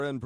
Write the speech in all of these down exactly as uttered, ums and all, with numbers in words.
And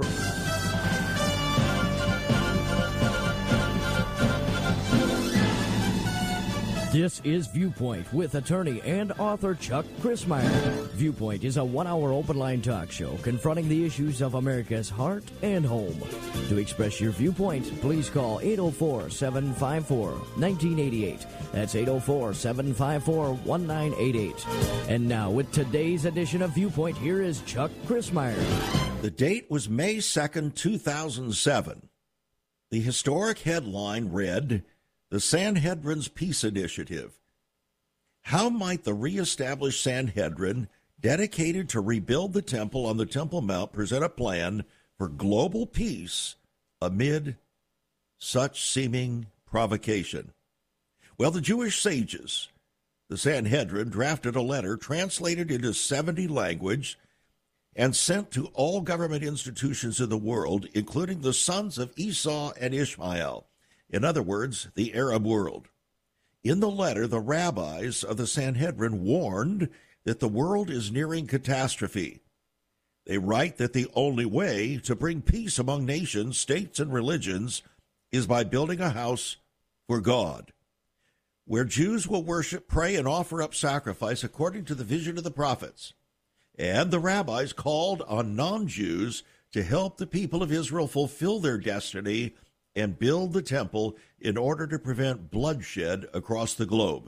This is Viewpoint with attorney and author Chuck Crismier. Viewpoint is a one-hour open-line talk show confronting the issues of America's heart and home. To express your viewpoint, please call eight oh four, seven five four, one nine eight eight. That's eight oh four, seven five four, one nine eight eight. And now, with today's edition of Viewpoint, here is Chuck Crismier. The date was May second, two thousand seven. The historic headline read, "The Sanhedrin's Peace Initiative." How might the reestablished Sanhedrin, dedicated to rebuild the temple on the Temple Mount, present a plan for global peace amid such seeming provocation? Well, the Jewish sages, the Sanhedrin, drafted a letter translated into seventy languages and sent to all government institutions in the world, including the sons of Esau and Ishmael. In other words, the Arab world. In the letter, the rabbis of the Sanhedrin warned that the world is nearing catastrophe. They write that the only way to bring peace among nations, states, and religions is by building a house for God, where Jews will worship, pray, and offer up sacrifice according to the vision of the prophets. And the rabbis called on non-Jews to help the people of Israel fulfill their destiny and build the temple in order to prevent bloodshed across the globe.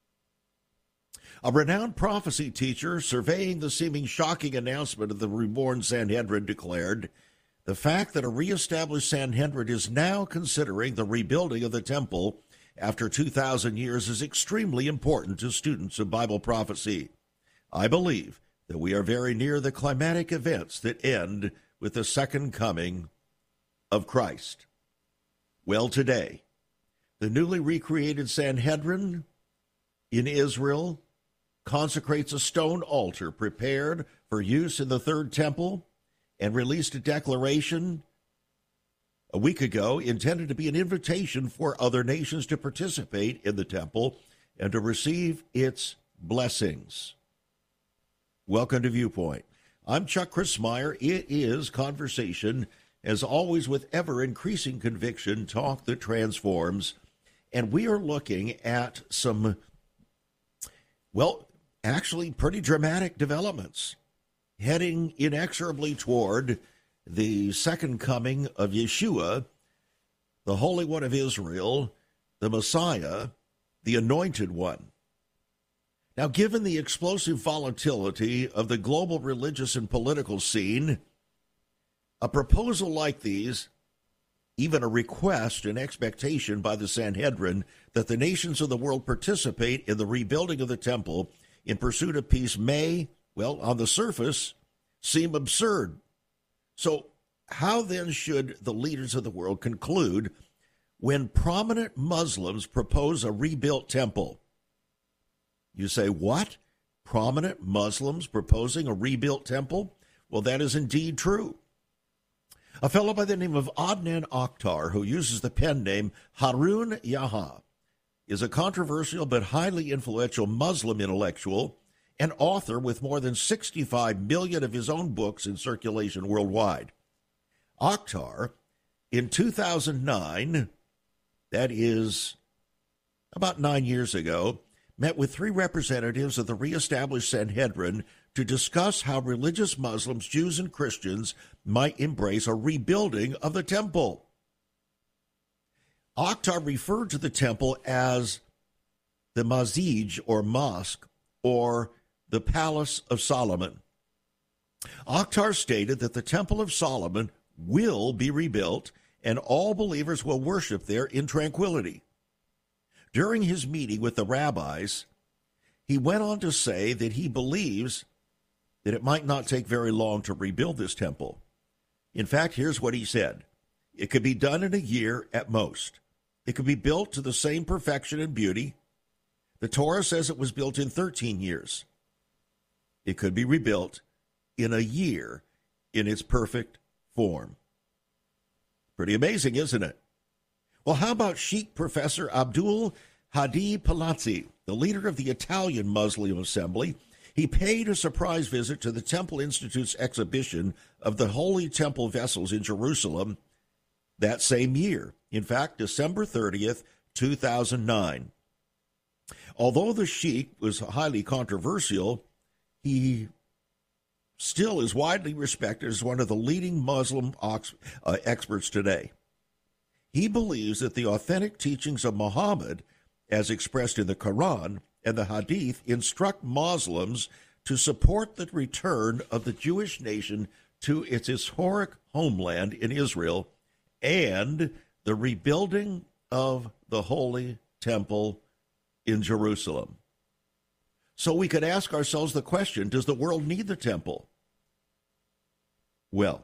A renowned prophecy teacher surveying the seeming shocking announcement of the reborn Sanhedrin declared, "The fact that a reestablished Sanhedrin is now considering the rebuilding of the temple after two thousand years is extremely important to students of Bible prophecy. I believe that we are very near the climatic events that end with the second coming of Christ." Well, today, the newly recreated Sanhedrin in Israel consecrates a stone altar prepared for use in the Third Temple and released a declaration a week ago intended to be an invitation for other nations to participate in the temple and to receive its blessings. Welcome to Viewpoint. I'm Chuck Crismier. It is conversation, as always, with ever-increasing conviction, talk that transforms. And we are looking at some, well, actually pretty dramatic developments heading inexorably toward the second coming of Yeshua, the Holy One of Israel, the Messiah, the Anointed One. Now, given the explosive volatility of the global religious and political scene, a proposal like these, even a request and expectation by the Sanhedrin that the nations of the world participate in the rebuilding of the temple in pursuit of peace may, well, on the surface, seem absurd. So how then should the leaders of the world conclude when prominent Muslims propose a rebuilt temple? You say, what? Prominent Muslims proposing a rebuilt temple? Well, that is indeed true. A fellow by the name of Adnan Akhtar, who uses the pen name Harun Yahya, is a controversial but highly influential Muslim intellectual and author with more than sixty-five million of his own books in circulation worldwide. Akhtar, in two thousand nine, that is about nine years ago, met with three representatives of the reestablished Sanhedrin to discuss how religious Muslims, Jews, and Christians might embrace a rebuilding of the temple. Akhtar referred to the temple as the Masjid, or mosque, or the Palace of Solomon. Akhtar stated that the Temple of Solomon will be rebuilt and all believers will worship there in tranquility. During his meeting with the rabbis, he went on to say that he believes that it might not take very long to rebuild this temple. In fact, here's what he said. It could be done in a year at most. It could be built to the same perfection and beauty. The Torah says it was built in thirteen years. It could be rebuilt in a year in its perfect form. Pretty amazing, isn't it? Well, how about Sheikh Professor Abdul Hadi Palazzi, the leader of the Italian Muslim Assembly? He paid a surprise visit to the Temple Institute's exhibition of the Holy Temple vessels in Jerusalem that same year. In fact, December thirtieth, two thousand nine. Although the sheikh was highly controversial, he still is widely respected as one of the leading Muslim ox, uh, experts today. He believes that the authentic teachings of Muhammad, as expressed in the Quran and the Hadith, instruct Muslims to support the return of the Jewish nation to its historic homeland in Israel and the rebuilding of the Holy Temple in Jerusalem. So we could ask ourselves the question, does the world need the temple? Well,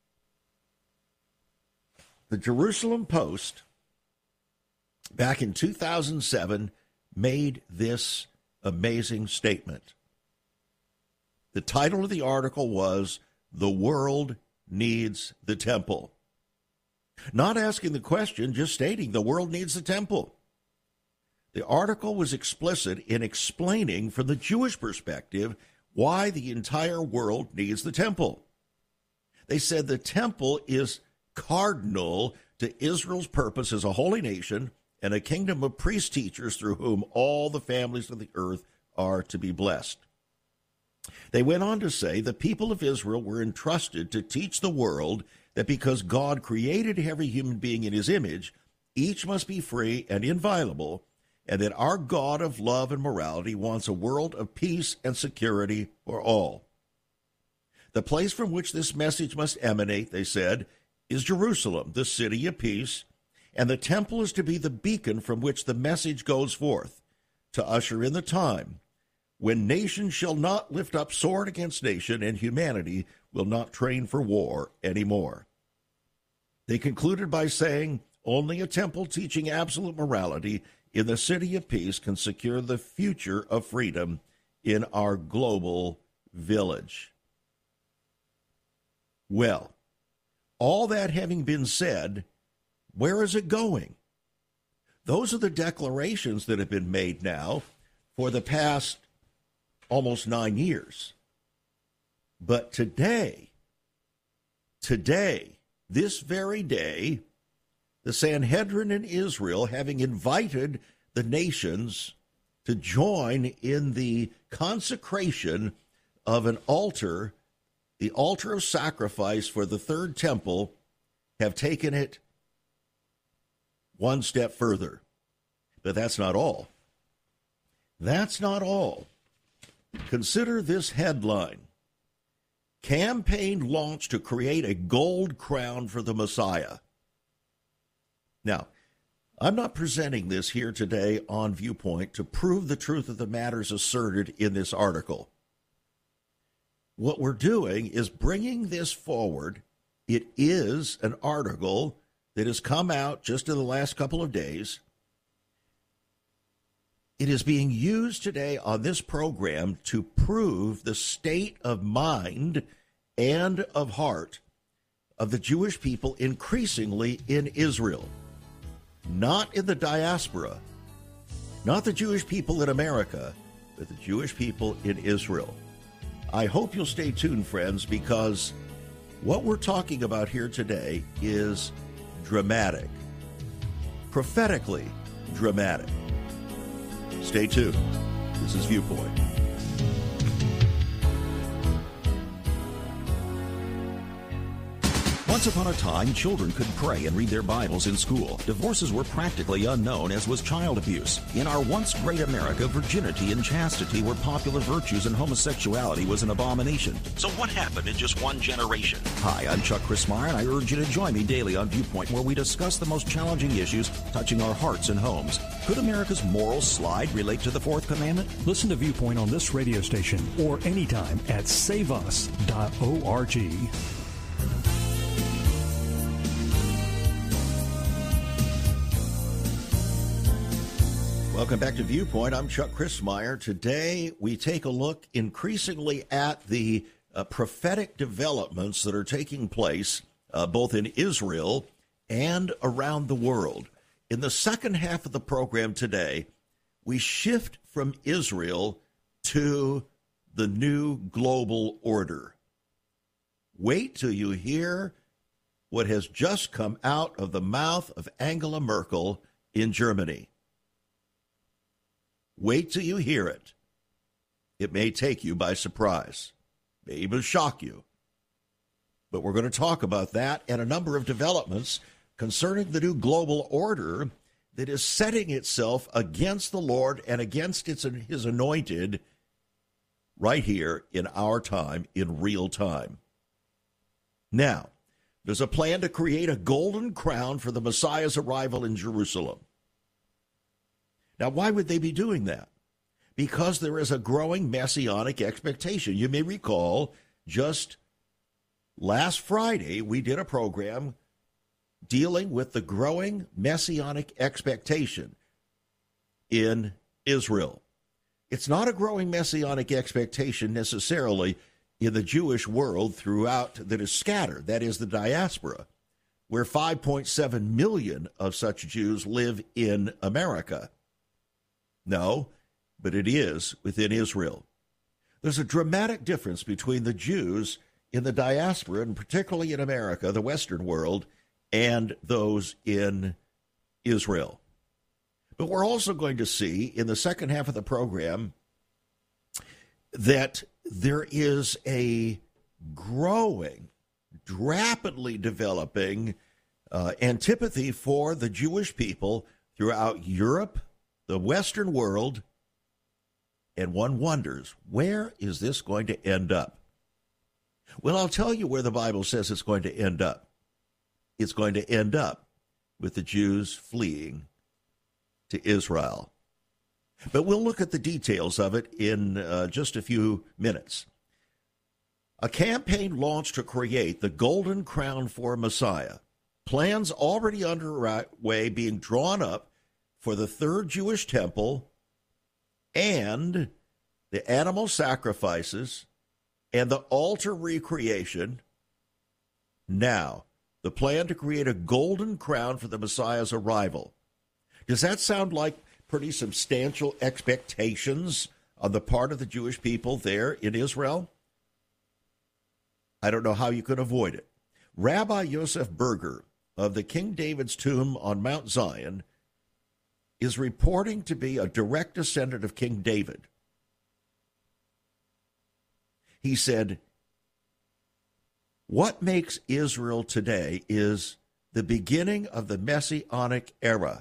the Jerusalem Post, back in two thousand seven, made this amazing statement. The title of the article was, "The World Needs the Temple." Not asking the question, just stating the world needs the temple. The article was explicit in explaining from the Jewish perspective why the entire world needs the temple. They said the temple is cardinal to Israel's purpose as a holy nation and a kingdom of priest teachers through whom all the families of the earth are to be blessed. They went on to say the people of Israel were entrusted to teach the world that because God created every human being in his image, each must be free and inviolable, and that our God of love and morality wants a world of peace and security for all. The place from which this message must emanate, they said, is Jerusalem, the city of peace, and the temple is to be the beacon from which the message goes forth, to usher in the time when nation shall not lift up sword against nation, and humanity will not train for war anymore. They concluded by saying, only a temple teaching absolute morality in the city of peace can secure the future of freedom in our global village. Well, all that having been said, where is it going? Those are the declarations that have been made now for the past almost nine years. But today, today, this very day, the Sanhedrin in Israel, having invited the nations to join in the consecration of an altar, the altar of sacrifice for the third temple, have taken it one step further. But that's not all. That's not all. Consider this headline. Campaign launched to create a gold crown for the Messiah. Now, I'm not presenting this here today on Viewpoint to prove the truth of the matters asserted in this article. What we're doing is bringing this forward. It is an article that has come out just in the last couple of days. It is being used today on this program to prove the state of mind and of heart of the Jewish people increasingly in Israel. Not in the diaspora, not the Jewish people in America, but the Jewish people in Israel. I hope you'll stay tuned, friends, because what we're talking about here today is dramatic, prophetically dramatic. Stay tuned. This is Viewpoint. Once upon a time, children could pray and read their Bibles in school. Divorces were practically unknown, as was child abuse. In our once great America, virginity and chastity were popular virtues and homosexuality was an abomination. So what happened in just one generation? Hi, I'm Chuck Crismier, and I urge you to join me daily on Viewpoint, where we discuss the most challenging issues touching our hearts and homes. Could America's moral slide relate to the Fourth Commandment? Listen to Viewpoint on this radio station or anytime at save us dot org. Welcome back to Viewpoint. I'm Chuck Crismier. Today, we take a look increasingly at the uh, prophetic developments that are taking place uh, both in Israel and around the world. In the second half of the program today, we shift from Israel to the new global order. Wait till you hear what has just come out of the mouth of Angela Merkel in Germany. Wait till you hear it. It may take you by surprise, may even shock you. But we're going to talk about that and a number of developments concerning the new global order that is setting itself against the Lord and against its, his anointed right here in our time, in real time. Now, there's a plan to create a golden crown for the Messiah's arrival in Jerusalem. Now, why would they be doing that? Because there is a growing messianic expectation. You may recall just last Friday we did a program dealing with the growing messianic expectation in Israel. It's not a growing messianic expectation necessarily in the Jewish world throughout that is scattered, that is the diaspora, where five point seven million of such Jews live in America. No, but it is within Israel. There's a dramatic difference between the Jews in the diaspora, and particularly in America, the Western world, and those in Israel. But we're also going to see in the second half of the program that there is a growing, rapidly developing uh, antipathy for the Jewish people throughout Europe, the Western world, and one wonders, where is this going to end up? Well, I'll tell you where the Bible says it's going to end up. It's going to end up with the Jews fleeing to Israel. But we'll look at the details of it in uh, just a few minutes. A campaign launched to create the Golden Crown for Messiah. Plans already underway being drawn up for the third Jewish temple and the animal sacrifices and the altar recreation. Now, the plan to create a golden crown for the Messiah's arrival. Does that sound like pretty substantial expectations on the part of the Jewish people there in Israel? I don't know how you could avoid it. Rabbi Yosef Berger of the King David's tomb on Mount Zion is reporting to be a direct descendant of King David. He said, what makes Israel today is the beginning of the Messianic era.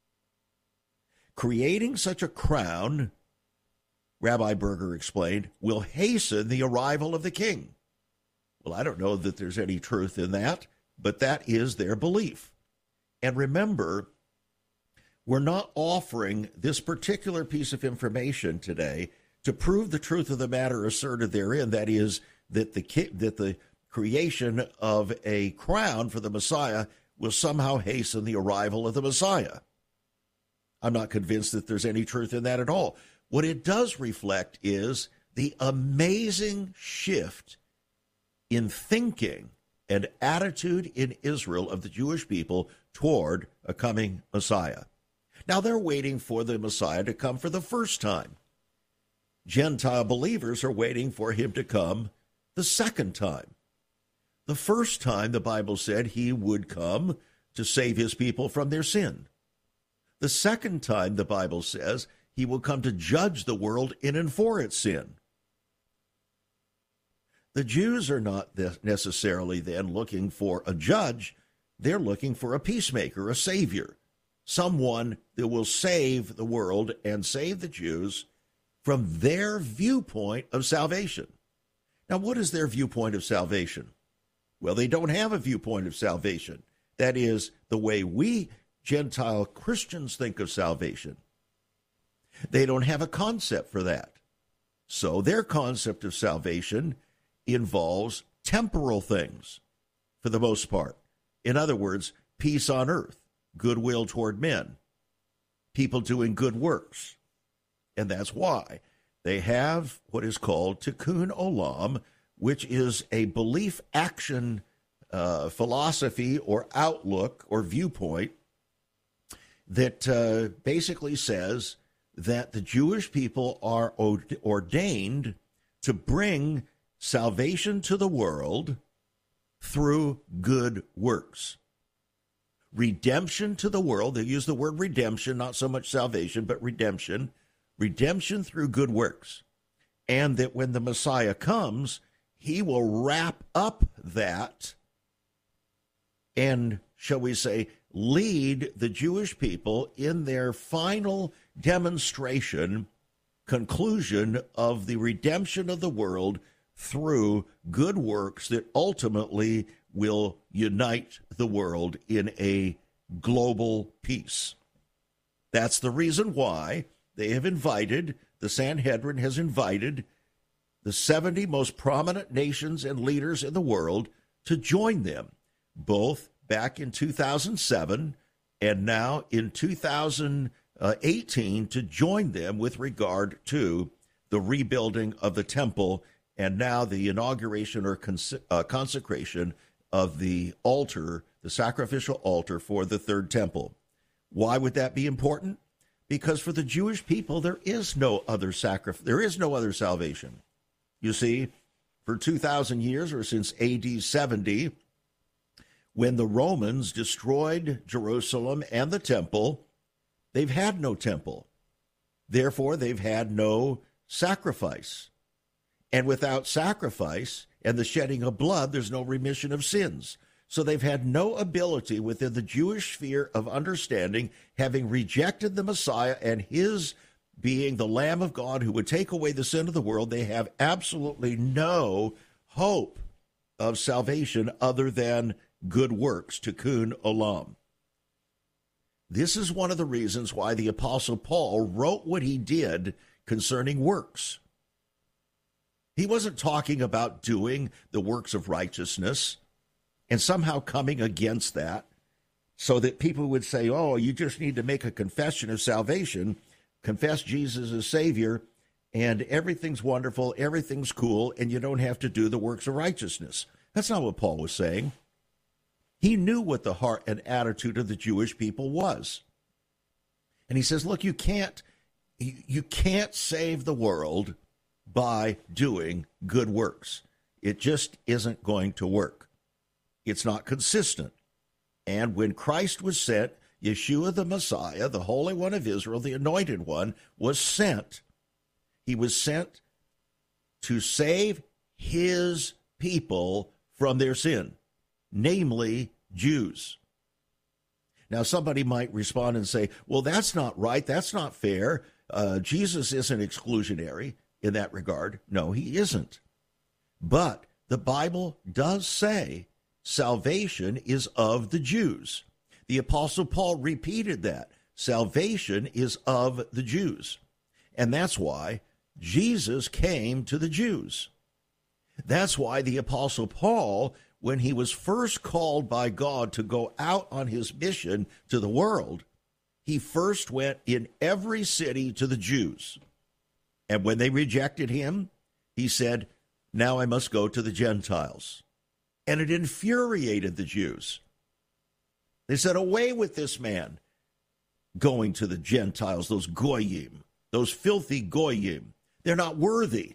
Creating such a crown, Rabbi Berger explained, will hasten the arrival of the king. Well, I don't know that there's any truth in that, but that is their belief. And remember, we're not offering this particular piece of information today to prove the truth of the matter asserted therein, that is, that the that the creation of a crown for the Messiah will somehow hasten the arrival of the Messiah. I'm not convinced that there's any truth in that at all. What it does reflect is the amazing shift in thinking and attitude in Israel of the Jewish people toward a coming Messiah. Now they're waiting for the Messiah to come for the first time. Gentile believers are waiting for him to come the second time. The first time, the Bible said he would come to save his people from their sin. The second time, the Bible says, he will come to judge the world in and for its sin. The Jews are not necessarily then looking for a judge. They're looking for a peacemaker, a savior, someone that will save the world and save the Jews from their viewpoint of salvation. Now, what is their viewpoint of salvation? Well, they don't have a viewpoint of salvation. That is the way we Gentile Christians think of salvation. They don't have a concept for that. So their concept of salvation involves temporal things for the most part. In other words, peace on earth, goodwill toward men, people doing good works. And that's why they have what is called tikkun olam, which is a belief action uh, philosophy or outlook or viewpoint that uh, basically says that the Jewish people are ordained to bring salvation to the world through good works. Redemption to the world. They use the word redemption, not so much salvation, but redemption. Redemption through good works. And that when the Messiah comes, he will wrap up that and, shall we say, lead the Jewish people in their final demonstration, conclusion of the redemption of the world through good works that ultimately will unite the world in a global peace. That's the reason why they have invited, the Sanhedrin has invited the seventy most prominent nations and leaders in the world to join them, both back in two thousand seven and now in two thousand eighteen, to join them with regard to the rebuilding of the temple and now the inauguration or cons- uh, consecration of the altar, the sacrificial altar for the third temple. Why would that be important? Because for the Jewish people, there is no other sacrifice, there is no other salvation. You see, for two thousand years, or since A D seventy, when the Romans destroyed Jerusalem and the temple, they've had no temple. Therefore, they've had no sacrifice. And without sacrifice and the shedding of blood, there's no remission of sins. So they've had no ability within the Jewish sphere of understanding, having rejected the Messiah and his being the Lamb of God who would take away the sin of the world. They have absolutely no hope of salvation other than good works, tikkun olam. This is one of the reasons why the Apostle Paul wrote what he did concerning works. He wasn't talking about doing the works of righteousness and somehow coming against that so that people would say, oh, you just need to make a confession of salvation, confess Jesus as Savior, and everything's wonderful, everything's cool, and you don't have to do the works of righteousness. That's not what Paul was saying. He knew what the heart and attitude of the Jewish people was. And he says, look, you can't, you can't save the world by doing good works. It just isn't going to work. It's not consistent. And when Christ was sent, Yeshua the Messiah, the Holy One of Israel, the Anointed One, was sent. He was sent to save his people from their sin, namely Jews. Now, somebody might respond and say, well, that's not right. That's not fair. Uh, Jesus isn't exclusionary in that regard. No, he isn't. But the Bible does say salvation is of the Jews. The Apostle Paul repeated that. Salvation is of the Jews. And that's why Jesus came to the Jews. That's why the Apostle Paul, when he was first called by God to go out on his mission to the world, he first went in every city to the Jews. And when they rejected him, he said, now I must go to the Gentiles. And it infuriated the Jews. They said, away with this man going to the Gentiles, those goyim, those filthy goyim. They're not worthy.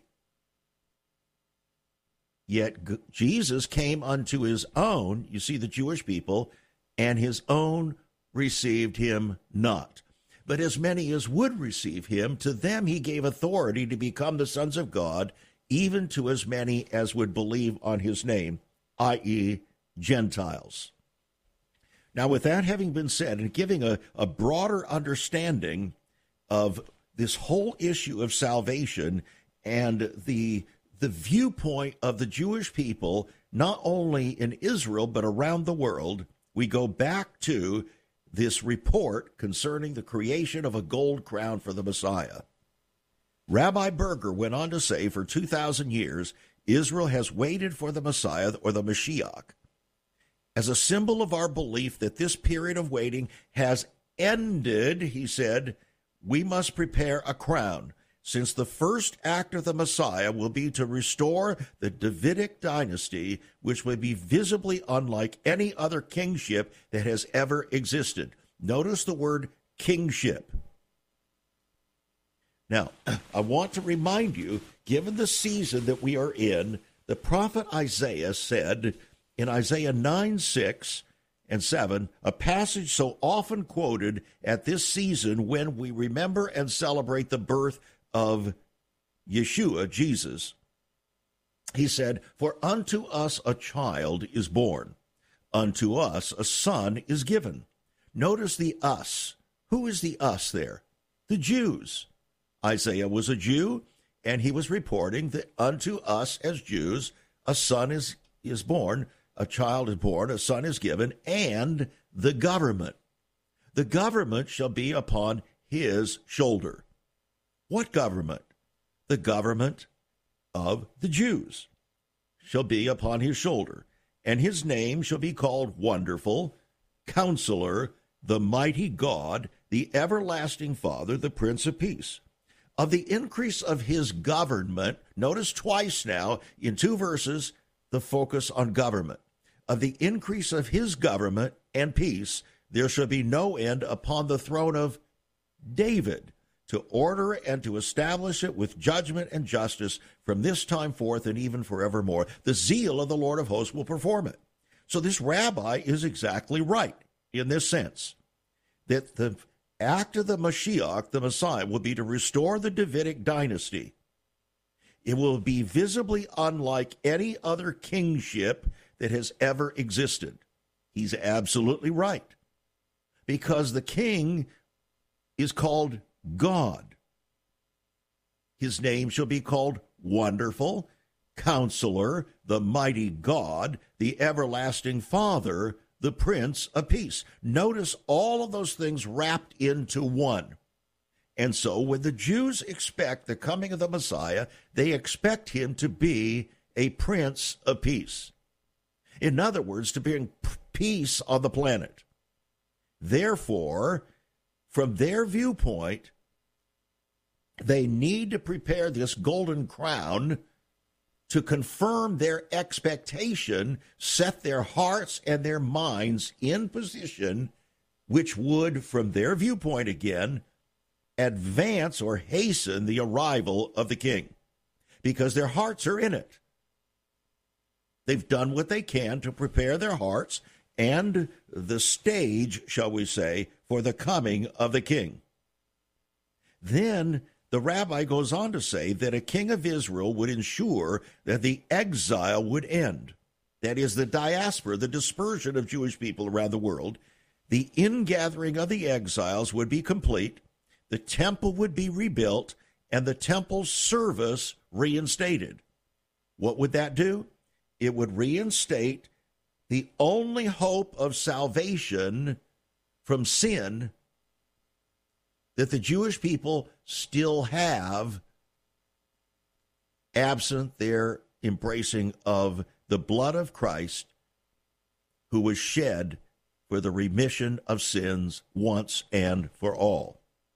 Yet Jesus came unto his own, you see, the Jewish people, and his own received him not. But as many as would receive him, to them he gave authority to become the sons of God, even to as many as would believe on his name, that is, Gentiles. Now, with that having been said, and giving a, a broader understanding of this whole issue of salvation and the the viewpoint of the Jewish people, not only in Israel, but around the world, we go back to this report concerning the creation of a gold crown for the Messiah. Rabbi Berger went on to say, for two thousand years, Israel has waited for the Messiah, or the Mashiach. As a symbol of our belief that this period of waiting has ended, he said, we must prepare a crown, since the first act of the Messiah will be to restore the Davidic dynasty, which will be visibly unlike any other kingship that has ever existed. Notice the word kingship. Now, I want to remind you, given the season that we are in, the prophet Isaiah said in Isaiah nine, six, and seven, a passage so often quoted at this season when we remember and celebrate the birth of Yeshua, Jesus. He said, "For unto us a child is born, unto us a son is given." Notice the us. Who is the us there? The Jews. Isaiah was a Jew, and he was reporting that unto us as Jews, a son is, is born, a child is born, a son is given, and the government. The government shall be upon his shoulder. What government? The government of the Jews shall be upon his shoulder, and his name shall be called Wonderful, Counselor, the Mighty God, the Everlasting Father, the Prince of Peace. Of the increase of his government, notice twice now in two verses the focus on government. Of the increase of his government and peace, there shall be no end upon the throne of David, to order and to establish it with judgment and justice from this time forth and even forevermore. The zeal of the Lord of hosts will perform it. So this rabbi is exactly right in this sense, that the act of the Mashiach, the Messiah, will be to restore the Davidic dynasty. It will be visibly unlike any other kingship that has ever existed. He's absolutely right, because the king is called God. His name shall be called Wonderful, Counselor, the Mighty God, the Everlasting Father, the Prince of Peace. Notice all of those things wrapped into one. And so when the Jews expect the coming of the Messiah, they expect him to be a Prince of Peace. In other words, to bring peace on the planet. Therefore, from their viewpoint, they need to prepare this golden crown to confirm their expectation, set their hearts and their minds in position, which would, from their viewpoint again, advance or hasten the arrival of the king, because their hearts are in it. They've done what they can to prepare their hearts and the stage, shall we say, for the coming of the king. Then the rabbi goes on to say that a king of Israel would ensure that the exile would end. That is, the diaspora, the dispersion of Jewish people around the world. The ingathering of the exiles would be complete, the temple would be rebuilt, and the temple service reinstated. What would that do? It would reinstate the only hope of salvation from sin that the Jewish people still have, absent their embracing of the blood of Christ, who was shed for the remission of sins once and for all.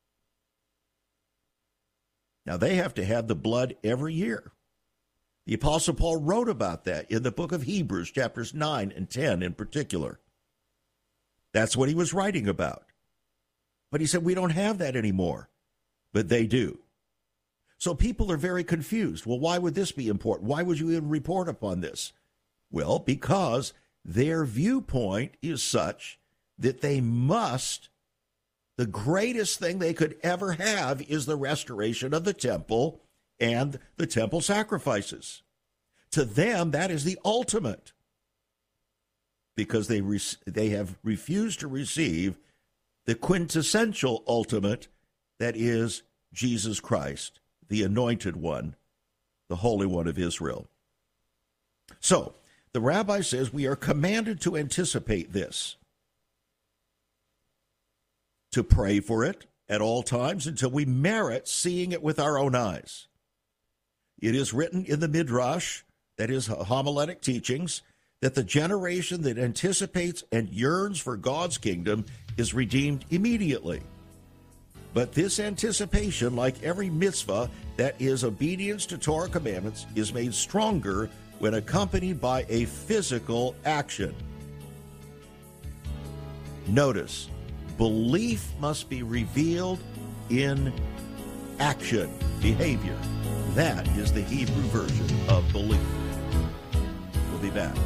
Now, they have to have the blood every year. The Apostle Paul wrote about that in the book of Hebrews, chapters nine and ten in particular. That's what he was writing about. But he said, we don't have that anymore. But they do. So people are very confused. Well, why would this be important? Why would you even report upon this? Well, because their viewpoint is such that they must, the greatest thing they could ever have is the restoration of the temple and the temple sacrifices. To them, that is the ultimate, because they re- they have refused to receive the quintessential ultimate, that is Jesus Christ, the anointed one, the Holy One of Israel. So, the rabbi says we are commanded to anticipate this, to pray for it at all times until we merit seeing it with our own eyes. It is written in the Midrash, that is homiletic teachings, that the generation that anticipates and yearns for God's kingdom is redeemed immediately. But this anticipation, like every mitzvah that is obedience to Torah commandments, is made stronger when accompanied by a physical action. Notice, belief must be revealed in action, behavior. That is the Hebrew version of belief. We'll be back.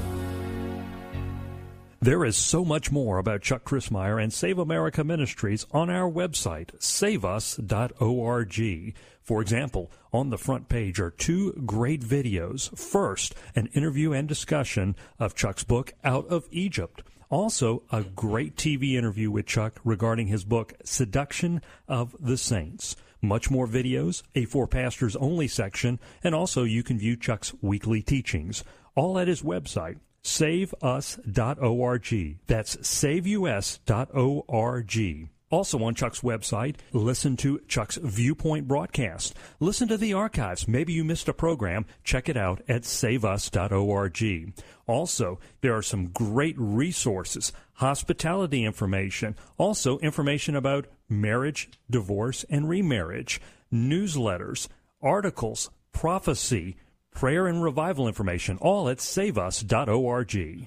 There is so much more about Chuck Crismier and Save America Ministries on our website, save us dot org. For example, on the front page are two great videos. First, an interview and discussion of Chuck's book, Out of Egypt. Also, a great T V interview with Chuck regarding his book, Seduction of the Saints. Much more videos, a For Pastors Only section, and also you can view Chuck's weekly teachings. All at his website, save us dot org. That's save us dot org. Also on Chuck's website, listen to Chuck's Viewpoint broadcast. Listen to the archives. Maybe you missed a program. Check it out at save us dot org. Also, there are some great resources, hospitality information, also information about marriage, divorce, and remarriage, newsletters, articles, prophecy, prayer and revival information, all at save us dot org.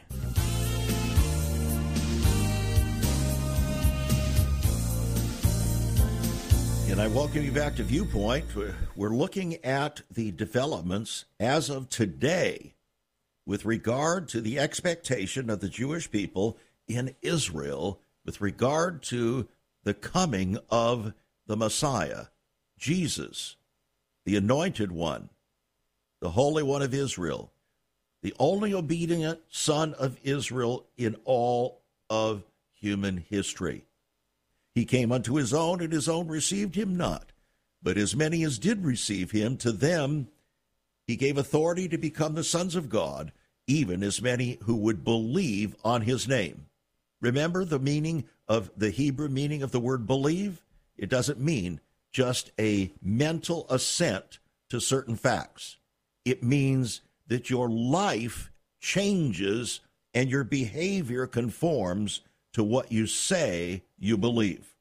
And I welcome you back to Viewpoint. We're looking at the developments as of today with regard to the expectation of the Jewish people in Israel with regard to the coming of the Messiah, Jesus, the Anointed One, the Holy One of Israel, the only obedient Son of Israel in all of human history. He came unto his own, and his own received him not. But as many as did receive him, to them he gave authority to become the sons of God, even as many who would believe on his name. Remember the meaning of the Hebrew meaning of the word believe? It doesn't mean just a mental assent to certain facts. It means that your life changes and your behavior conforms to what you say you believe.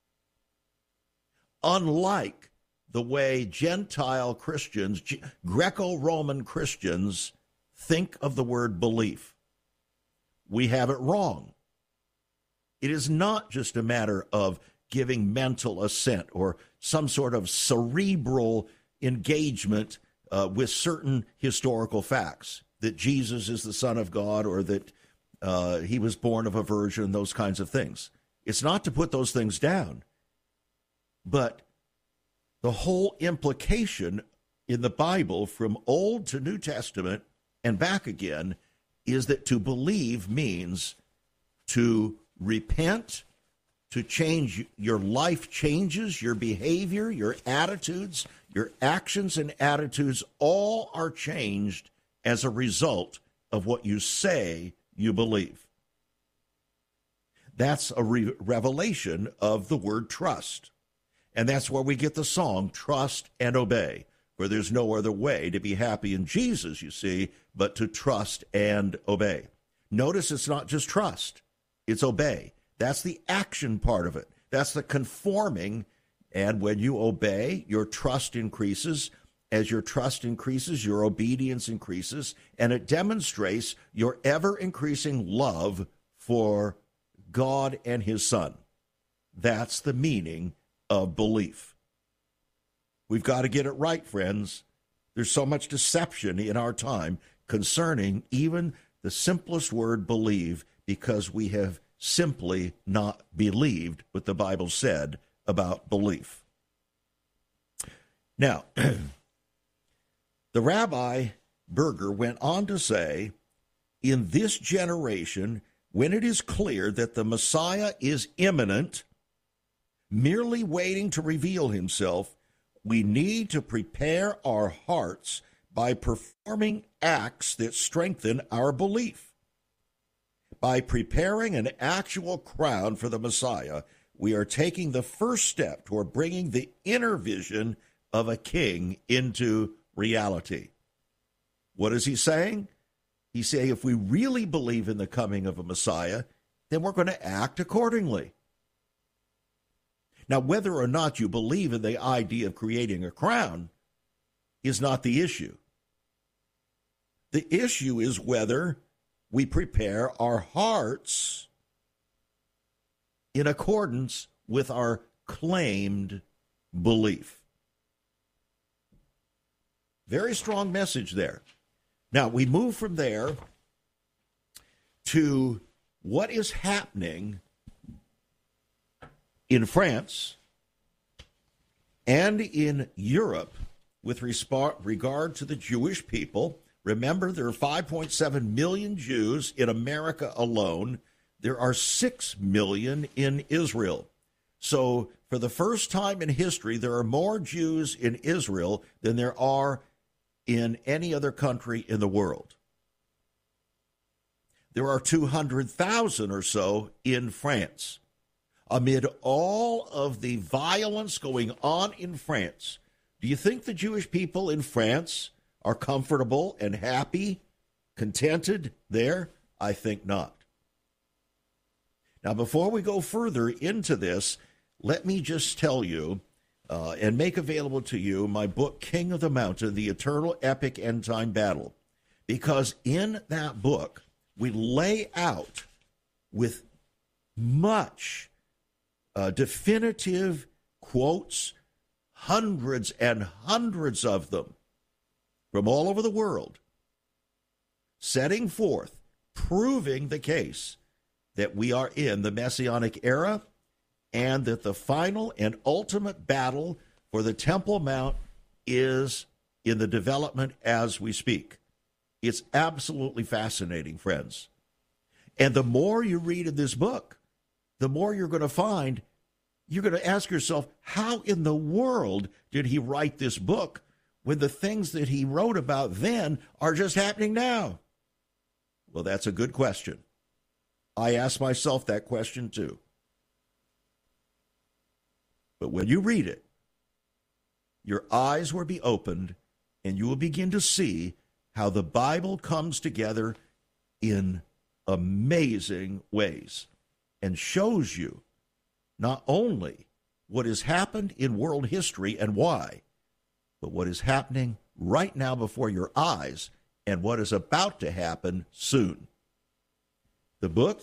Unlike the way Gentile Christians, G- Greco-Roman Christians think of the word belief, we have it wrong. It is not just a matter of giving mental assent or some sort of cerebral engagement uh, with certain historical facts, that Jesus is the Son of God or that Uh, he was born of a virgin, those kinds of things. It's not to put those things down. But the whole implication in the Bible from Old to New Testament and back again is that to believe means to repent, to change. Your life changes, your behavior, your attitudes, your actions and attitudes all are changed as a result of what you say you believe. That's a re- revelation of the word trust. And that's where we get the song, Trust and Obey, for there's no other way to be happy in Jesus, you see, but to trust and obey. Notice it's not just trust, it's obey. That's the action part of it. That's the conforming. And when you obey, your trust increases. As your trust increases, your obedience increases, and it demonstrates your ever-increasing love for God and his Son. That's the meaning of belief. We've got to get it right, friends. There's so much deception in our time concerning even the simplest word believe, because we have simply not believed what the Bible said about belief. Now, the Rabbi Berger went on to say, in this generation, when it is clear that the Messiah is imminent, merely waiting to reveal himself, we need to prepare our hearts by performing acts that strengthen our belief. By preparing an actual crown for the Messiah, we are taking the first step toward bringing the inner vision of a king into reality. What is he saying? He's saying if we really believe in the coming of a Messiah, then we're going to act accordingly. Now, whether or not you believe in the idea of creating a crown is not the issue. The issue is whether we prepare our hearts in accordance with our claimed belief. Very strong message there. Now, we move from there to what is happening in France and in Europe with regard to the Jewish people. Remember, there are five point seven million Jews in America alone. There are six million in Israel. So for the first time in history, there are more Jews in Israel than there are in any other country in the world. There are two hundred thousand or so in France. Amid all of the violence going on in France, do you think the Jewish people in France are comfortable and happy, contented there? I think not. Now, before we go further into this, let me just tell you uh, and make available to you my book, King of the Mountain, The Eternal Epic End Time Battle. Because in that book, we lay out with much uh, definitive quotes, hundreds and hundreds of them from all over the world, setting forth, proving the case that we are in the Messianic era and that the final and ultimate battle for the Temple Mount is in the development as we speak. It's absolutely fascinating, friends. And the more you read in this book, the more you're going to find, you're going to ask yourself, how in the world did he write this book when the things that he wrote about then are just happening now? Well, that's a good question. I ask myself that question too. But when you read it, your eyes will be opened and you will begin to see how the Bible comes together in amazing ways and shows you not only what has happened in world history and why, but what is happening right now before your eyes and what is about to happen soon. The book,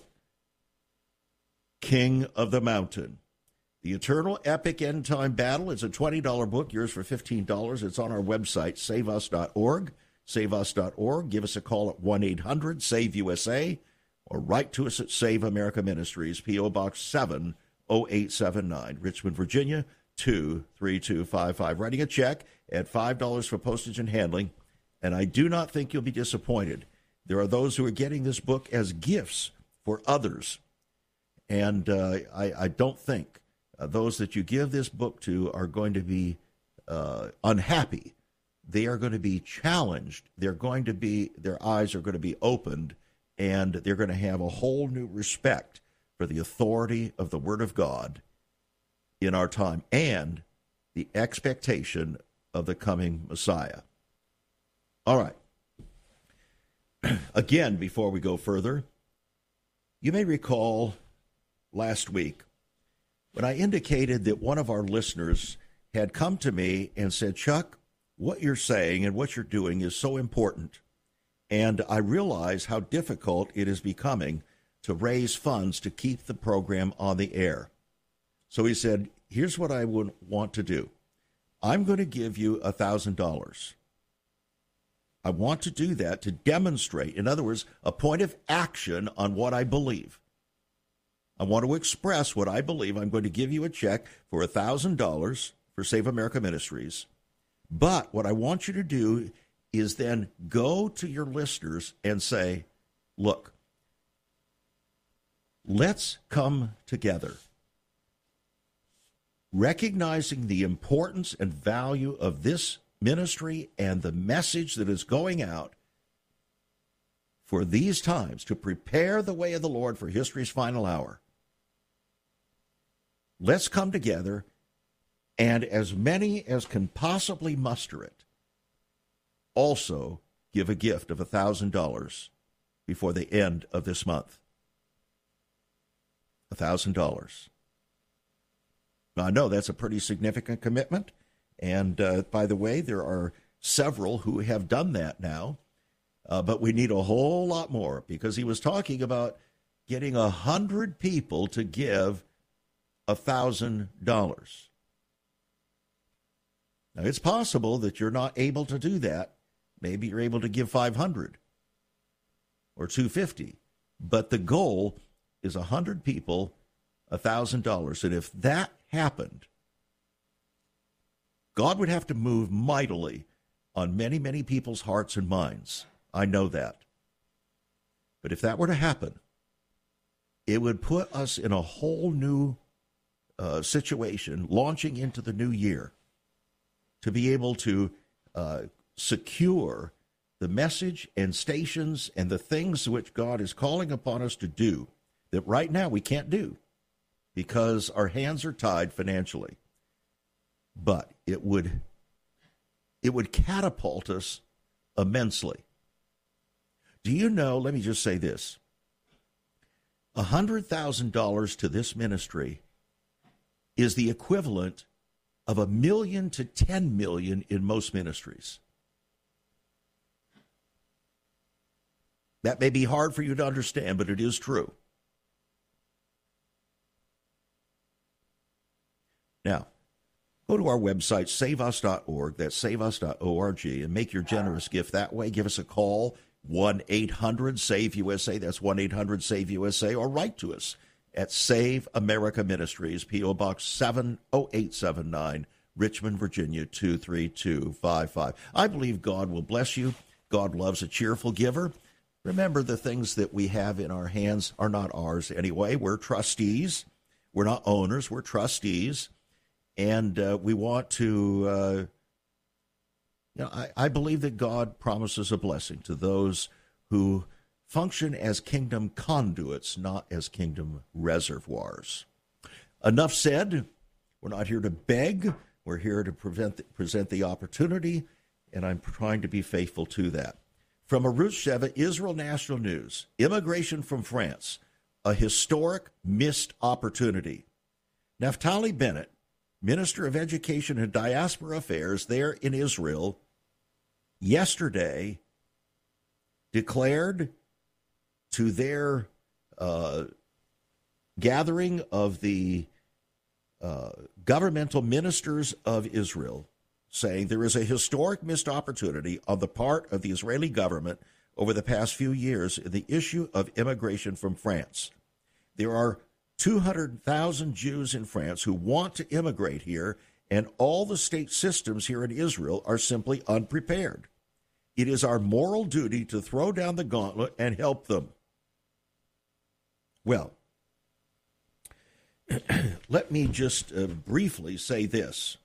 King of the Mountain. The Eternal Epic End Time Battle. It's a twenty dollars book, yours for fifteen dollars. It's on our website, save us dot org, save us dot org. Give us a call at one eight hundred save U S A or write to us at Save America Ministries, P O. Box seven oh eight seven nine, Richmond, Virginia, two three two five five. Writing a check at five dollars for postage and handling, and I do not think you'll be disappointed. There are those who are getting this book as gifts for others, and uh, I, I don't think Uh, those that you give this book to are going to be uh, unhappy. They are going to be challenged. They're going to be, their eyes are going to be opened, and they're going to have a whole new respect for the authority of the Word of God in our time and the expectation of the coming Messiah. All right. Again, before we go further, you may recall last week when I indicated that one of our listeners had come to me and said, Chuck, what you're saying and what you're doing is so important. And I realize how difficult it is becoming to raise funds to keep the program on the air. So he said, here's what I would want to do. I'm going to give you one thousand dollars. I want to do that to demonstrate, in other words, a point of action on what I believe. I want to express what I believe. I'm going to give you a check for one thousand dollars for Save America Ministries. But what I want you to do is then go to your listeners and say, look, let's come together, recognizing the importance and value of this ministry and the message that is going out for these times to prepare the way of the Lord for history's final hour. Let's come together, and as many as can possibly muster it, also give a gift of one thousand dollars before the end of this month. one thousand dollars. Now, I know that's a pretty significant commitment, and uh, by the way, there are several who have done that now, uh, but we need a whole lot more, because he was talking about getting one hundred people to give one thousand dollars. Now, it's possible that you're not able to do that. Maybe you're able to give five hundred or two hundred fifty, but the goal is one hundred people, one thousand dollars. And if that happened, God would have to move mightily on many, many people's hearts and minds. I know that. But if that were to happen, it would put us in a whole new uh, situation, launching into the new year, to be able to uh, secure the message and stations and the things which God is calling upon us to do that right now we can't do because our hands are tied financially. But it would it would catapult us immensely. Do you know, let me just say this, one hundred thousand dollars to this ministry is the equivalent of a million to ten million in most ministries. That may be hard for you to understand, but it is true. Now, go to our website, save us dot org. That's save us dot org, and make your generous gift that way. Give us a call, one eight hundred save U S A. That's one eight hundred save U S A. Or write to us at Save America Ministries, P O. Box seven oh eight seven nine, Richmond, Virginia, two three two five five. I believe God will bless you. God loves a cheerful giver. Remember, the things that we have in our hands are not ours anyway. We're trustees. We're not owners. We're trustees. And uh, we want to, uh, you know, I, I believe that God promises a blessing to those who function as kingdom conduits, not as kingdom reservoirs. Enough said. We're not here to beg. We're here to prevent the, present the opportunity, and I'm trying to be faithful to that. From Arutz Sheva, Israel National News, immigration from France, a historic missed opportunity. Naftali Bennett, Minister of Education and Diaspora Affairs there in Israel, yesterday declared to their uh, gathering of the uh, governmental ministers of Israel, saying there is a historic missed opportunity on the part of the Israeli government over the past few years in the issue of immigration from France. There are two hundred thousand Jews in France who want to immigrate here, and all the state systems here in Israel are simply unprepared. It is our moral duty to throw down the gauntlet and help them. Well, let me just uh, briefly say this.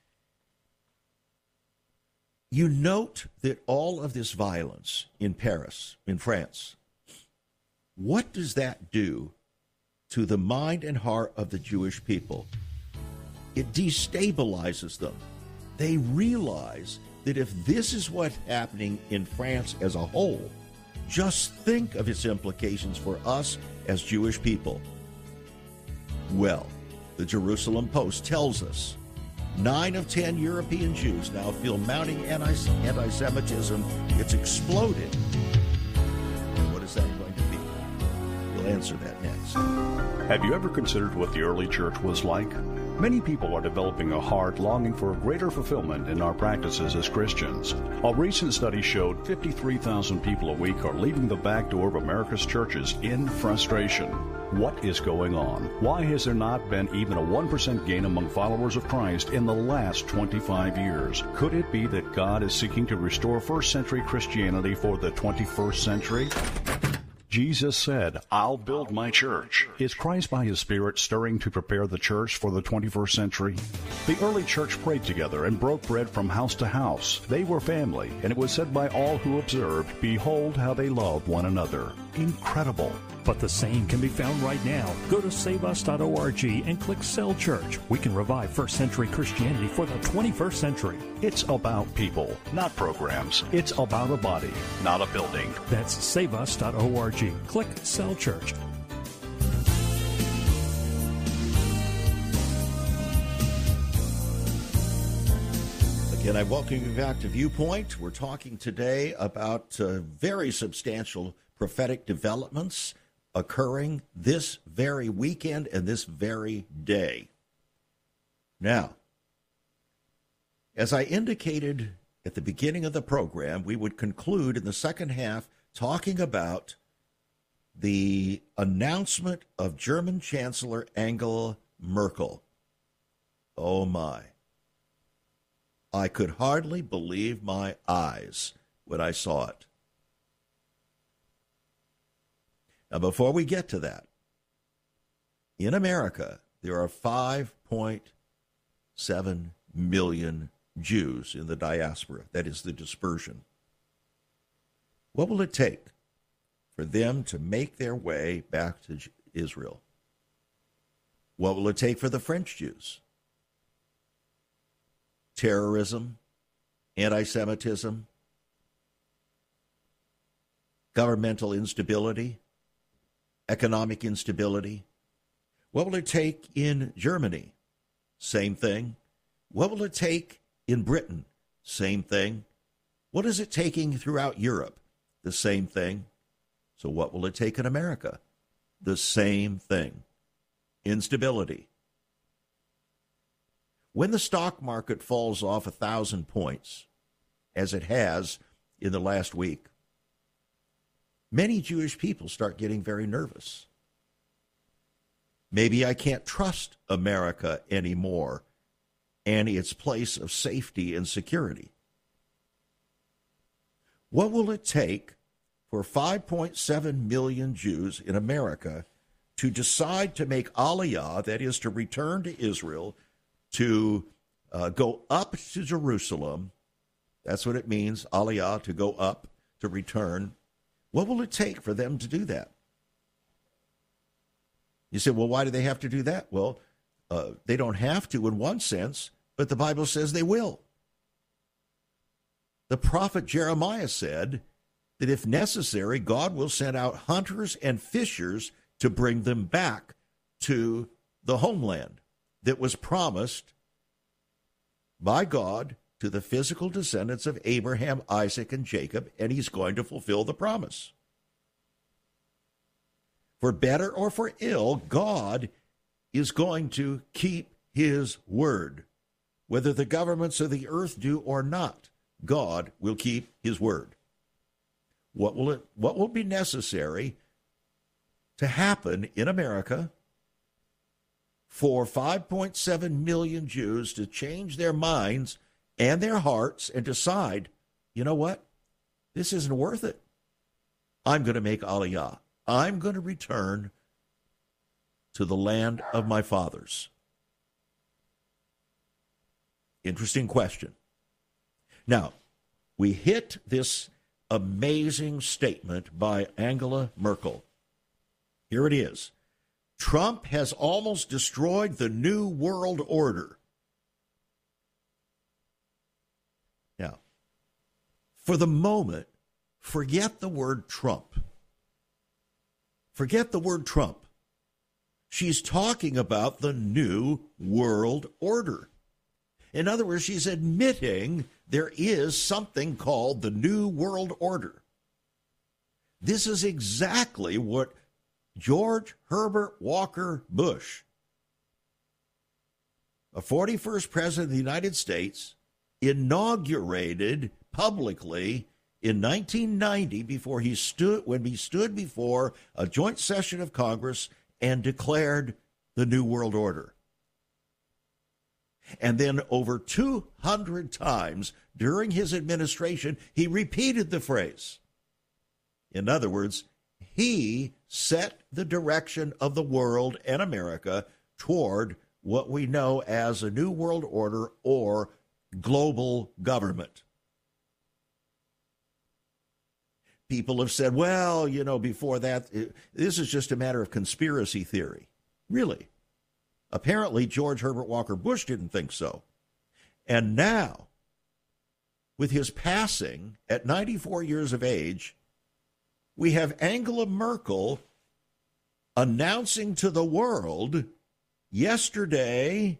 You note that all of this violence in Paris, in France, what does that do to the mind and heart of the Jewish people? It destabilizes them. They realize that if this is what's happening in France as a whole, just think of its implications for us as Jewish people. Well, the Jerusalem Post tells us nine of ten European Jews now feel mounting anti-Semitism. It's exploded. And what is that going to be? We'll answer that next. Have you ever considered what the early church was like? Many people are developing a heart longing for greater fulfillment in our practices as Christians. A recent study showed fifty-three thousand people a week are leaving the back door of America's churches in frustration. What is going on? Why has there not been even a one percent gain among followers of Christ in the last twenty-five years? Could it be that God is seeking to restore first century Christianity for the twenty-first century? Jesus said, I'll build my church. Is Christ by his Spirit stirring to prepare the church for the twenty-first century? The early church prayed together and broke bread from house to house. They were family, and it was said by all who observed, behold how they love one another. Incredible. But the same can be found right now. Go to save us dot org and click Cell Church. We can revive first century Christianity for the twenty-first century. It's about people, not programs. It's about a body, not a building. That's save us dot org. Click Cell Church. Again, I welcome you back to Viewpoint. We're talking today about uh, very substantial prophetic developments occurring this very weekend and this very day. Now, As I indicated at the beginning of the program, we would conclude in the second half talking about the announcement of German Chancellor Angela Merkel. Oh my. I could hardly believe my eyes when I saw it. Now, before we get to that, in America, there are five point seven million Jews in the diaspora. That is the dispersion. What will it take for them to make their way back to Israel? What will it take for the French Jews? Terrorism, anti-Semitism, governmental instability, economic instability. What will it take in Germany? Same thing. What will it take in Britain? Same thing. What is it taking throughout Europe? The same thing. So what will it take in America? The same thing. Instability. When the stock market falls off a thousand points, as it has in the last week, many Jewish people start getting very nervous. Maybe I can't trust America anymore and its place of safety and security. What will it take for five point seven million Jews in America to decide to make Aliyah, that is to return to Israel, to uh, go up to Jerusalem? That's what it means, Aliyah, to go up, to return. What will it take for them to do that? You say, well, why do they have to do that? Well, uh, they don't have to in one sense, but the Bible says they will. The prophet Jeremiah said that if necessary, God will send out hunters and fishers to bring them back to the homeland that was promised by God to the physical descendants of Abraham, Isaac, and Jacob, and he's going to fulfill the promise. For better or for ill, God is going to keep his word. Whether the governments of the earth do or not, God will keep his word. What will it, what will be necessary to happen in America for five point seven million Jews to change their minds and their hearts and decide, you know what? This isn't worth it. I'm going to make Aliyah. I'm going to return to the land of my fathers. Interesting question. Now, we hit this amazing statement by Angela Merkel. Here it is. Trump has almost destroyed the New World Order. Now, for the moment, forget the word Trump. Forget the word Trump. She's talking about the New World Order. In other words, she's admitting there is something called the New World Order. This is exactly what George Herbert Walker Bush, a forty-first president of the United States, inaugurated publicly in nineteen ninety before he stood when he stood before a joint session of Congress and declared the New World Order. And then over two hundred times during his administration, he repeated the phrase. In other words, he set the direction of the world and America toward what we know as a New World Order or global government. People have said, well, you know, before that, it, this is just a matter of conspiracy theory. Really? Apparently, George Herbert Walker Bush didn't think so. And now, with his passing at ninety-four years of age, we have Angela Merkel announcing to the world yesterday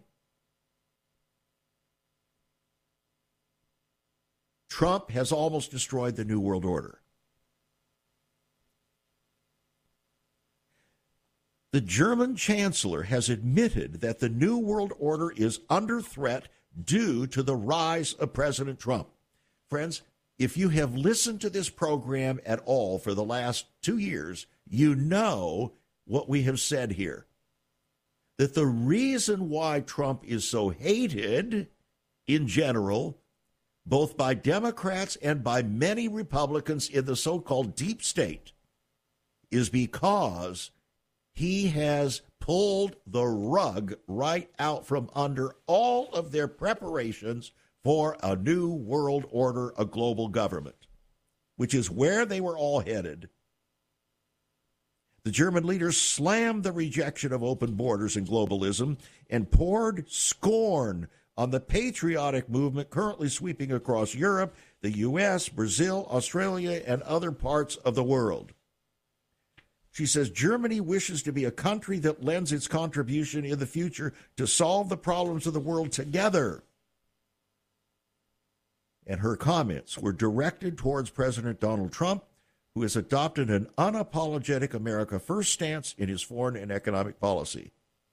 Trump has almost destroyed the New World Order. The German chancellor has admitted that the New World Order is under threat due to the rise of President Trump. Friends, if you have listened to this program at all for the last two years, you know what we have said here. That the reason why Trump is so hated in general, both by Democrats and by many Republicans in the so-called deep state, is because he has pulled the rug right out from under all of their preparations for a new world order, a global government, which is where they were all headed. The German leaders slammed the rejection of open borders and globalism and poured scorn on the patriotic movement currently sweeping across Europe, the U S, Brazil, Australia, and other parts of the world. She says Germany wishes to be a country that lends its contribution in the future to solve the problems of the world together. And her comments were directed towards President Donald Trump, who has adopted an unapologetic America First stance in his foreign and economic policy.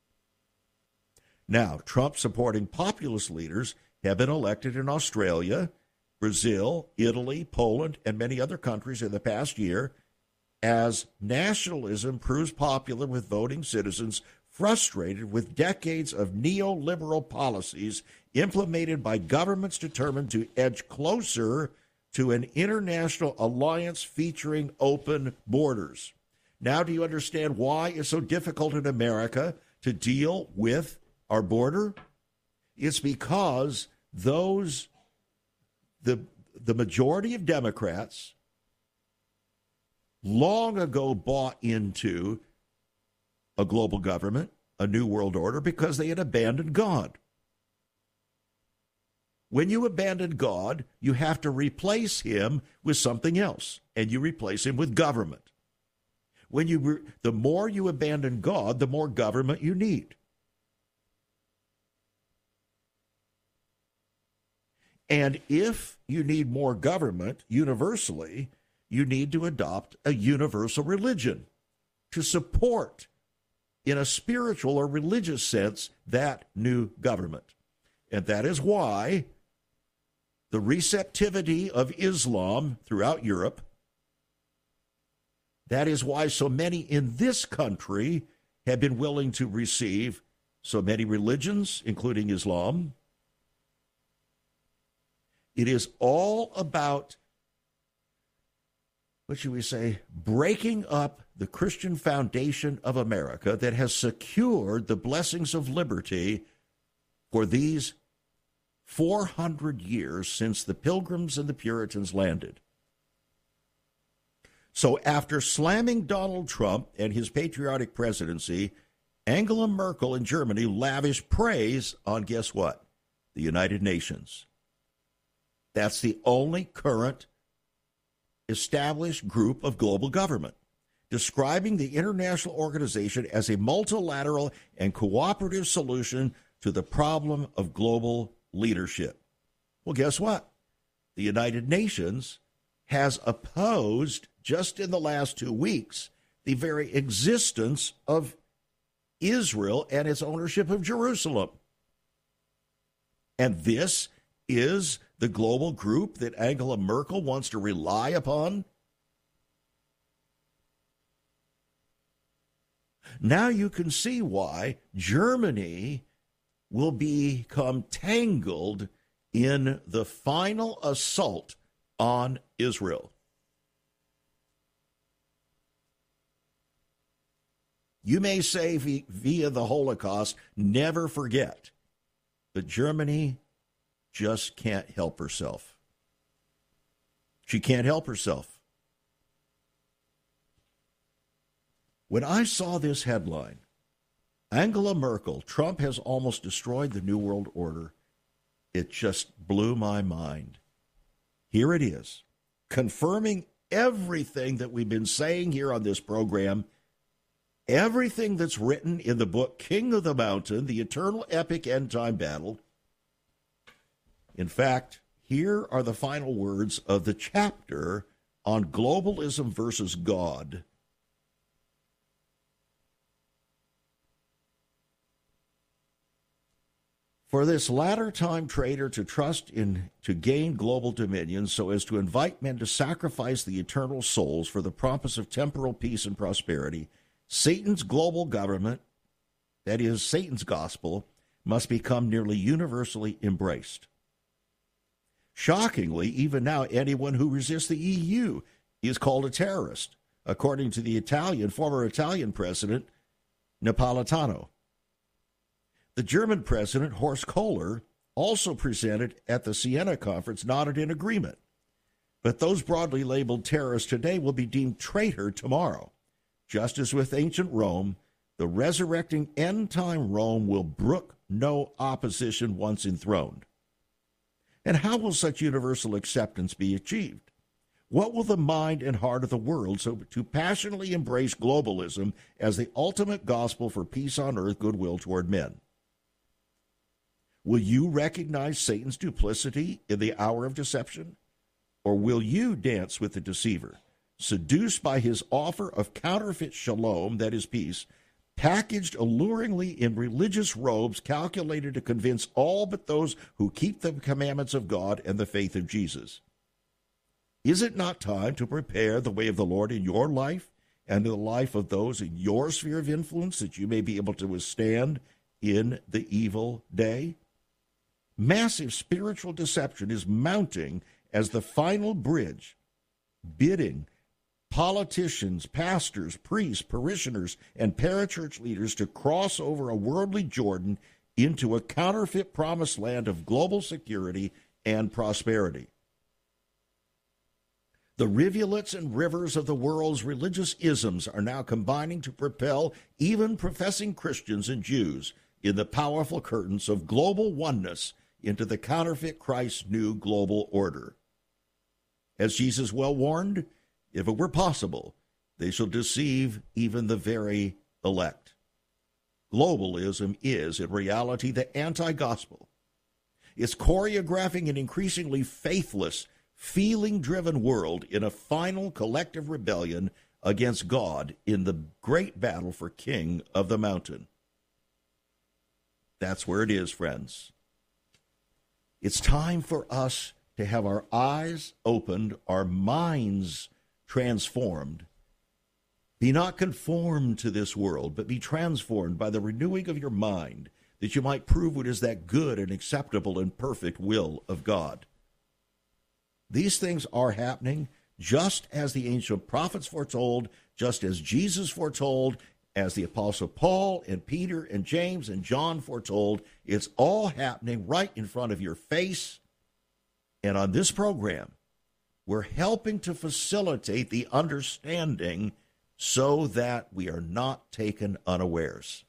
Now, Trump-supporting populist leaders have been elected in Australia, Brazil, Italy, Poland, and many other countries in the past year as nationalism proves popular with voting citizens frustrated with decades of neoliberal policies implemented by governments determined to edge closer to an international alliance featuring open borders. Now, do you understand why it's so difficult in America to deal with our border? It's because those, the, the majority of Democrats long ago bought into a global government, a new world order, because they had abandoned God. When you abandon God, you have to replace him with something else, and you replace him with government. When you, re- the more you abandon God, the more government you need. And if you need more government universally, you need to adopt a universal religion to support, in a spiritual or religious sense, that new government. And that is why the receptivity of Islam throughout Europe, that is why so many in this country have been willing to receive so many religions, including Islam. It is all about, what should we say, breaking up the Christian foundation of America that has secured the blessings of liberty for these four hundred years since the Pilgrims and the Puritans landed. So after slamming Donald Trump and his patriotic presidency, Angela Merkel in Germany lavished praise on, guess what? The United Nations. That's the only current established group of global government, describing the international organization as a multilateral and cooperative solution to the problem of global leadership. Well, guess what? The United Nations has opposed, just in the last two weeks, the very existence of Israel and its ownership of Jerusalem. And this is the global group that Angela Merkel wants to rely upon? Now you can see why Germany will become tangled in the final assault on Israel. You may say via the Holocaust, never forget, but Germany just can't help herself. She can't help herself. When I saw this headline, Angela Merkel, Trump has almost destroyed the New World Order, it just blew my mind. Here it is, confirming everything that we've been saying here on this program, everything that's written in the book King of the Mountain, the eternal epic end-time battle. In fact, here are the final words of the chapter on globalism versus God. For this latter-time traitor to trust in to gain global dominion so as to invite men to sacrifice the eternal souls for the promise of temporal peace and prosperity, Satan's global government, that is, Satan's gospel, must become nearly universally embraced. Shockingly, even now, anyone who resists the E U is called a terrorist, according to the Italian, former Italian president, Napolitano. The German president, Horst Kohler, also presented at the Siena conference, nodded in agreement. But those broadly labeled terrorists today will be deemed traitor tomorrow. Just as with ancient Rome, the resurrecting end-time Rome will brook no opposition once enthroned. And how will such universal acceptance be achieved? What will the mind and heart of the world so to passionately embrace globalism as the ultimate gospel for peace on earth, goodwill toward men? Will you recognize Satan's duplicity in the hour of deception? Or will you dance with the deceiver, seduced by his offer of counterfeit shalom, that is peace, packaged alluringly in religious robes calculated to convince all but those who keep the commandments of God and the faith of Jesus? Is it not time to prepare the way of the Lord in your life and in the life of those in your sphere of influence that you may be able to withstand in the evil day? Massive spiritual deception is mounting as the final bridge, bidding politicians, pastors, priests, parishioners, and parachurch leaders to cross over a worldly Jordan into a counterfeit promised land of global security and prosperity. The rivulets and rivers of the world's religious isms are now combining to propel even professing Christians and Jews in the powerful curtains of global oneness into the counterfeit Christ's new global order. As Jesus well warned, if it were possible, they shall deceive even the very elect. Globalism is, in reality, the anti-gospel. It's choreographing an increasingly faithless, feeling-driven world in a final collective rebellion against God in the great battle for King of the Mountain. That's where it is, friends. It's time for us to have our eyes opened, our minds transformed. Be not conformed to this world, but be transformed by the renewing of your mind, that you might prove what is that good and acceptable and perfect will of God. These things are happening just as the ancient prophets foretold, just as Jesus foretold, as the Apostle Paul and Peter and James and John foretold. It's all happening right in front of your face. And on this program, we're helping to facilitate the understanding so that we are not taken unawares.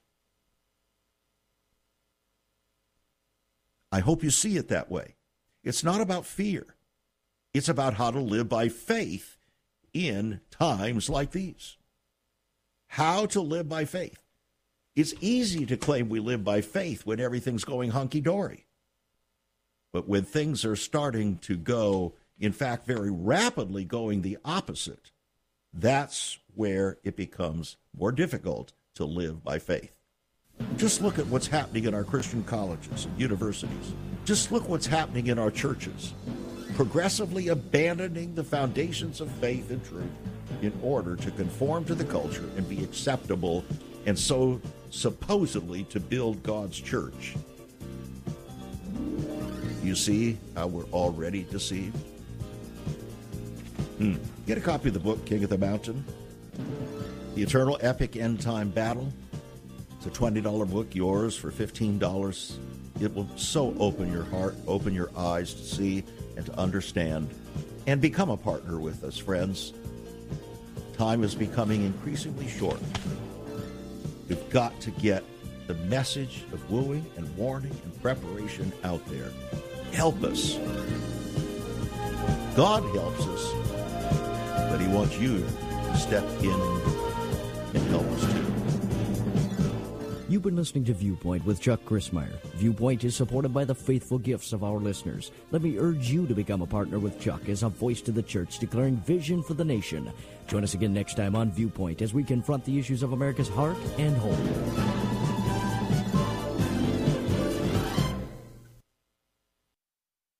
I hope you see it that way. It's not about fear. It's about how to live by faith in times like these. How to live by faith. It's easy to claim we live by faith when everything's going hunky-dory. But when things are starting to go, in fact, very rapidly going the opposite, that's where it becomes more difficult to live by faith. Just look at what's happening in our Christian colleges and universities. Just look what's happening in our churches, progressively abandoning the foundations of faith and truth in order to conform to the culture and be acceptable, and so supposedly to build God's church. You see how we're already deceived? Hmm. Get a copy of the book, King of the Mountain, The Eternal Epic End Time Battle. It's a twenty dollars book, yours for fifteen dollars. It will so open your heart, open your eyes to see and to understand, and become a partner with us, friends. Time is becoming increasingly short. We've got to get the message of wooing and warning and preparation out there. Help us. God helps us, but he wants you to step in and help us too. You've been listening to Viewpoint with Chuck Crismier. Viewpoint is supported by the faithful gifts of our listeners. Let me urge you to become a partner with Chuck as a voice to the church declaring vision for the nation. Join us again next time on Viewpoint as we confront the issues of America's heart and home.